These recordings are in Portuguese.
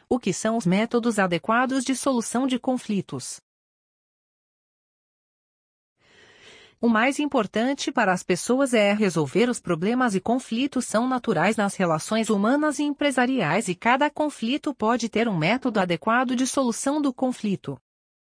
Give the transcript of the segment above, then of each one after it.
O que são os métodos adequados de solução de conflitos? O mais importante para as pessoas é resolver os problemas e conflitos são naturais nas relações humanas e empresariais e cada conflito pode ter um método adequado de solução do conflito.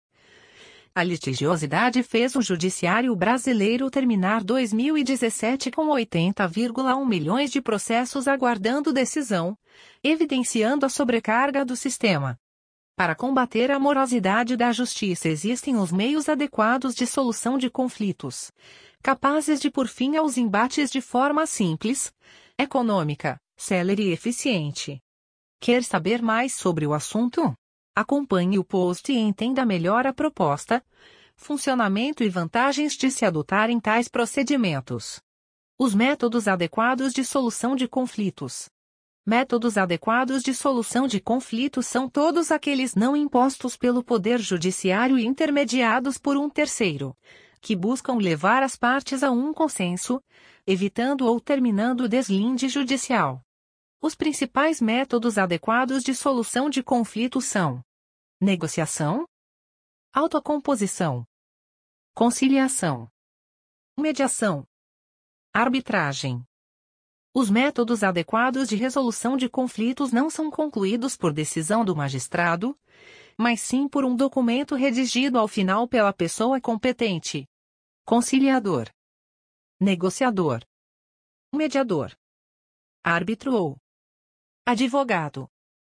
A litigiosidade fez o judiciário brasileiro terminar 2017 com 80,1 milhões de processos aguardando decisão, evidenciando a sobrecarga do sistema. Para combater a morosidade da justiça existem os meios adequados de solução de conflitos, capazes de pôr fim aos embates de forma simples, econômica, célere e eficiente. Quer saber mais sobre o assunto? Acompanhe o post e entenda melhor a proposta, funcionamento e vantagens de se adotarem tais procedimentos. Os métodos adequados de solução de conflitos. Métodos adequados de solução de conflitos são todos aqueles não impostos pelo Poder Judiciário e intermediados por um terceiro, que buscam levar as partes a um consenso, evitando ou terminando o deslinde judicial. Os principais métodos adequados de solução de conflitos são: negociação, autocomposição, conciliação, mediação, arbitragem. Os métodos adequados de resolução de conflitos não são concluídos por decisão do magistrado, mas sim por um documento redigido ao final pela pessoa competente. Conciliador, negociador, mediador, árbitro ou advogado.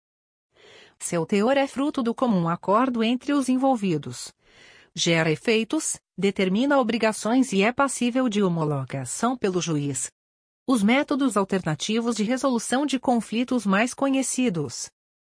Seu teor é fruto do comum acordo entre os envolvidos. Gera efeitos, determina obrigações e é passível de homologação pelo juiz. Os métodos alternativos de resolução de conflitos mais conhecidos.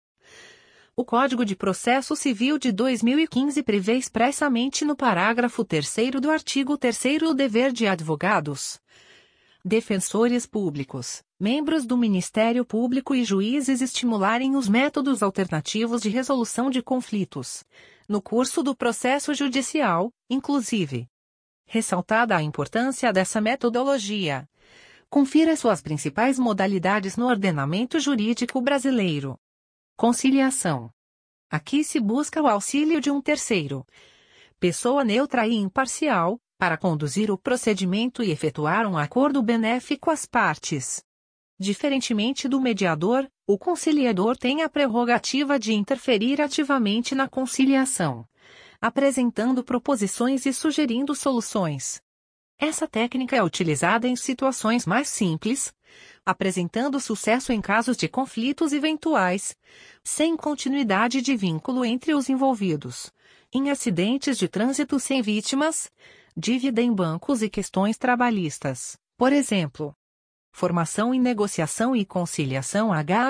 O Código de Processo Civil de 2015 prevê expressamente no parágrafo 3º do artigo 3º o dever de advogados, defensores públicos, membros do Ministério Público e juízes estimularem os métodos alternativos de resolução de conflitos, no curso do processo judicial, inclusive. Ressaltada a importância dessa metodologia, confira suas principais modalidades no ordenamento jurídico brasileiro. Conciliação. Aqui se busca o auxílio de um terceiro, pessoa neutra e imparcial, para conduzir o procedimento e efetuar um acordo benéfico às partes. Diferentemente do mediador, o conciliador tem a prerrogativa de interferir ativamente na conciliação, apresentando proposições e sugerindo soluções. Essa técnica é utilizada em situações mais simples, apresentando sucesso em casos de conflitos eventuais, sem continuidade de vínculo entre os envolvidos, em acidentes de trânsito sem vítimas, dívida em bancos e questões trabalhistas, por exemplo. Formação em Negociação e Conciliação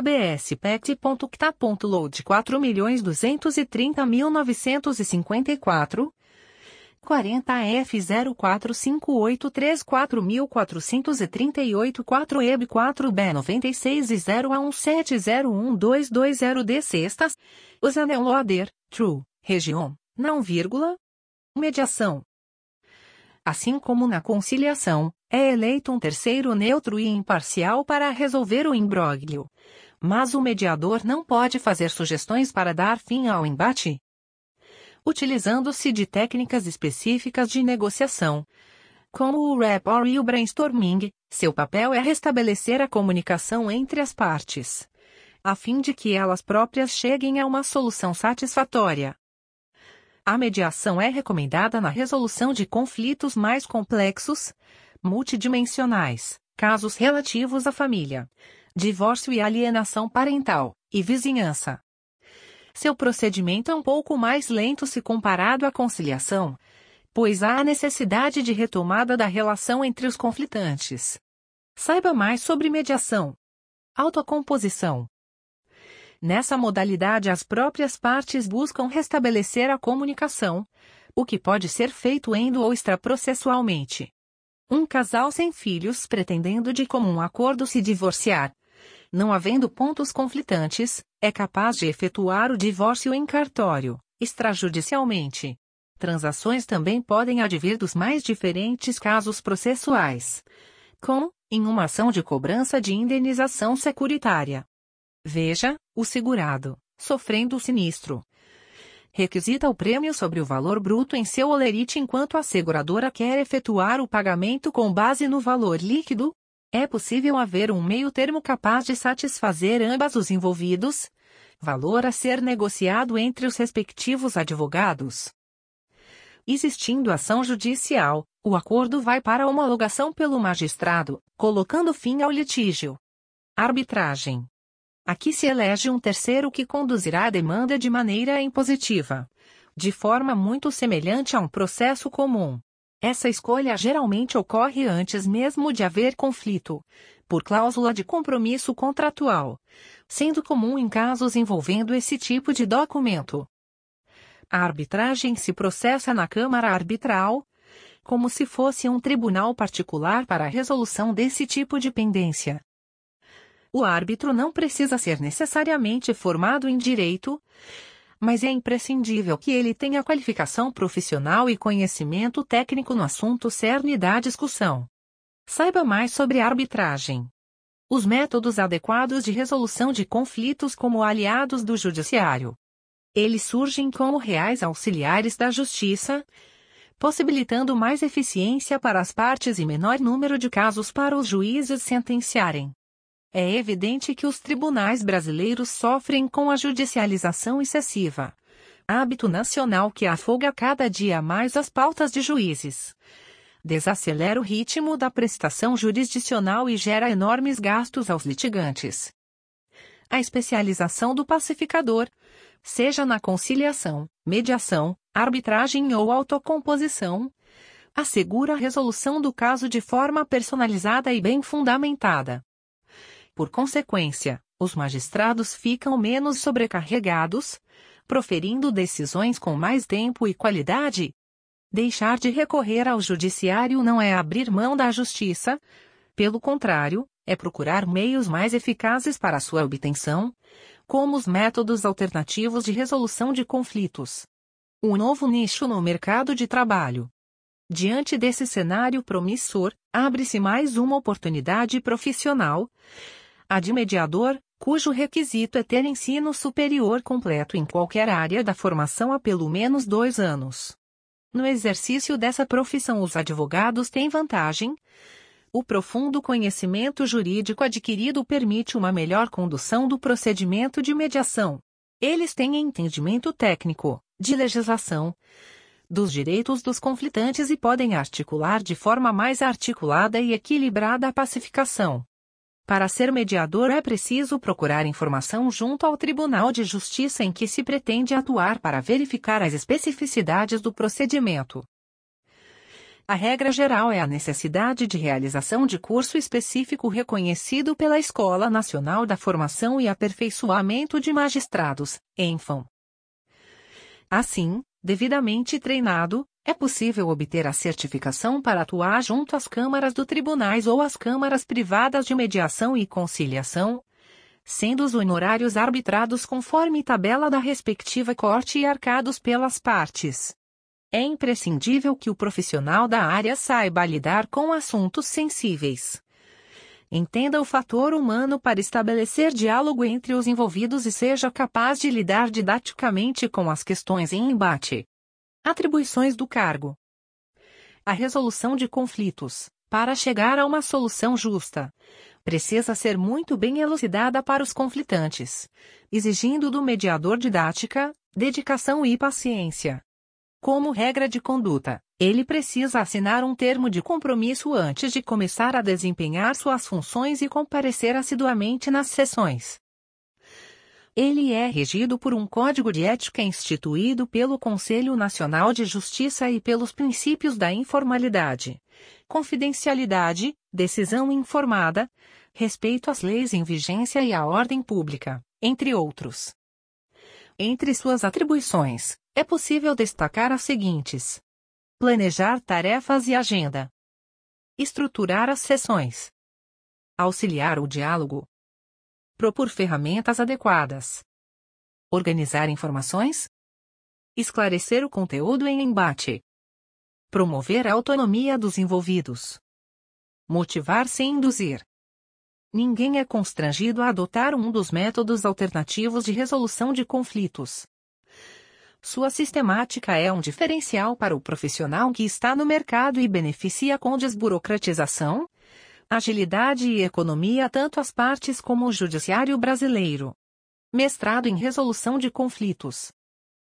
HABS-PECT.CTA.LOAD 4.230.954 40F045834.438 4EB 4B96 e 0A1701220D sextas, Osanel-Loader, True, Região, não vírgula. Mediação. Assim como na conciliação, é eleito um terceiro neutro e imparcial para resolver o imbróglio. Mas o mediador não pode fazer sugestões para dar fim ao embate. Utilizando-se de técnicas específicas de negociação, como o rapport e o brainstorming, seu papel é restabelecer a comunicação entre as partes, a fim de que elas próprias cheguem a uma solução satisfatória. A mediação é recomendada na resolução de conflitos mais complexos, multidimensionais, casos relativos à família, divórcio e alienação parental, e vizinhança. Seu procedimento é um pouco mais lento se comparado à conciliação, pois há a necessidade de retomada da relação entre os conflitantes. Saiba mais sobre mediação. Autocomposição. Nessa modalidade as próprias partes buscam restabelecer a comunicação, o que pode ser feito endo ou extraprocessualmente. Um casal sem filhos pretendendo de comum acordo se divorciar, não havendo pontos conflitantes, é capaz de efetuar o divórcio em cartório, extrajudicialmente. Transações também podem advir dos mais diferentes casos processuais, com, em uma ação de cobrança de indenização securitária. Veja, o segurado, sofrendo sinistro. Requisita o prêmio sobre o valor bruto em seu holerite enquanto a seguradora quer efetuar o pagamento com base no valor líquido. É possível haver um meio-termo capaz de satisfazer ambos os envolvidos, valor a ser negociado entre os respectivos advogados. Existindo ação judicial, o acordo vai para a homologação pelo magistrado, colocando fim ao litígio. Arbitragem. Aqui se elege um terceiro que conduzirá a demanda de maneira impositiva, de forma muito semelhante a um processo comum. Essa escolha geralmente ocorre antes mesmo de haver conflito, por cláusula de compromisso contratual, sendo comum em casos envolvendo esse tipo de documento. A arbitragem se processa na Câmara Arbitral, como se fosse um tribunal particular para a resolução desse tipo de pendência. O árbitro não precisa ser necessariamente formado em direito, mas é imprescindível que ele tenha qualificação profissional e conhecimento técnico no assunto cerne da discussão. Saiba mais sobre arbitragem. Os métodos adequados de resolução de conflitos como aliados do judiciário. Eles surgem como reais auxiliares da justiça, possibilitando mais eficiência para as partes e menor número de casos para os juízes sentenciarem. É evidente que os tribunais brasileiros sofrem com a judicialização excessiva, hábito nacional que afoga cada dia mais as pautas de juízes. Desacelera o ritmo da prestação jurisdicional e gera enormes gastos aos litigantes. A especialização do pacificador, seja na conciliação, mediação, arbitragem ou autocomposição, assegura a resolução do caso de forma personalizada e bem fundamentada. Por consequência, os magistrados ficam menos sobrecarregados, proferindo decisões com mais tempo e qualidade. Deixar de recorrer ao judiciário não é abrir mão da justiça, pelo contrário, é procurar meios mais eficazes para sua obtenção, como os métodos alternativos de resolução de conflitos. Um novo nicho no mercado de trabalho. Diante desse cenário promissor, abre-se mais uma oportunidade profissional, a de mediador, cujo requisito é ter ensino superior completo em qualquer área da formação há pelo menos 2 anos. No exercício dessa profissão, os advogados têm vantagem. O profundo conhecimento jurídico adquirido permite uma melhor condução do procedimento de mediação. Eles têm entendimento técnico, de legislação, dos direitos dos conflitantes e podem articular de forma mais articulada e equilibrada a pacificação. Para ser mediador é preciso procurar informação junto ao Tribunal de Justiça em que se pretende atuar para verificar as especificidades do procedimento. A regra geral é a necessidade de realização de curso específico reconhecido pela Escola Nacional da Formação e Aperfeiçoamento de Magistrados, ENFAM. Assim, devidamente treinado, é possível obter a certificação para atuar junto às câmaras do tribunais ou às câmaras privadas de mediação e conciliação, sendo os honorários arbitrados conforme tabela da respectiva corte e arcados pelas partes. É imprescindível que o profissional da área saiba lidar com assuntos sensíveis. Entenda o fator humano para estabelecer diálogo entre os envolvidos e seja capaz de lidar didaticamente com as questões em embate. Atribuições do cargo. A resolução de conflitos, para chegar a uma solução justa, precisa ser muito bem elucidada para os conflitantes, exigindo do mediador didática, dedicação e paciência. Como regra de conduta, ele precisa assinar um termo de compromisso antes de começar a desempenhar suas funções e comparecer assiduamente nas sessões. Ele é regido por um código de ética instituído pelo Conselho Nacional de Justiça e pelos princípios da informalidade, confidencialidade, decisão informada, respeito às leis em vigência e à ordem pública, entre outros. Entre suas atribuições, é possível destacar as seguintes: planejar tarefas e agenda, estruturar as sessões, auxiliar o diálogo, propor ferramentas adequadas, organizar informações, esclarecer o conteúdo em embate, promover a autonomia dos envolvidos, motivar sem induzir, Ninguém é constrangido a adotar um dos métodos alternativos de resolução de conflitos. Sua sistemática é um diferencial para o profissional que está no mercado e beneficia com desburocratização, agilidade e economia tanto às partes como o judiciário brasileiro. Mestrado em Resolução de Conflitos.